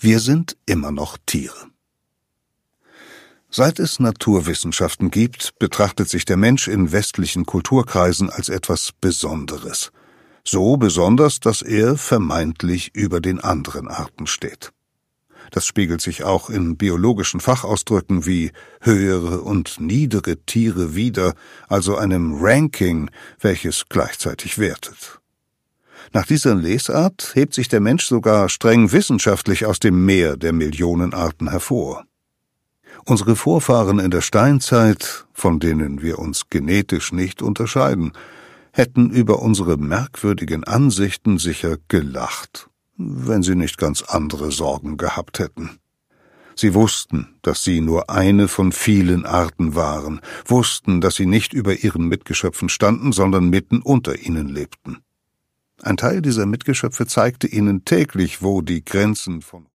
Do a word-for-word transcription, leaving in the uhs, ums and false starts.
Wir sind immer noch Tiere. Seit es Naturwissenschaften gibt, betrachtet sich der Mensch in westlichen Kulturkreisen als etwas Besonderes. So besonders, dass er vermeintlich über den anderen Arten steht. Das spiegelt sich auch in biologischen Fachausdrücken wie höhere und niedere Tiere wider, also einem Ranking, welches gleichzeitig wertet. Nach dieser Lesart hebt sich der Mensch sogar streng wissenschaftlich aus dem Meer der Millionen Arten hervor. Unsere Vorfahren in der Steinzeit, von denen wir uns genetisch nicht unterscheiden, hätten über unsere merkwürdigen Ansichten sicher gelacht, wenn sie nicht ganz andere Sorgen gehabt hätten. Sie wussten, dass sie nur eine von vielen Arten waren, wussten, dass sie nicht über ihren Mitgeschöpfen standen, sondern mitten unter ihnen lebten. Ein Teil dieser Mitgeschöpfe zeigte ihnen täglich, wo die Grenzen von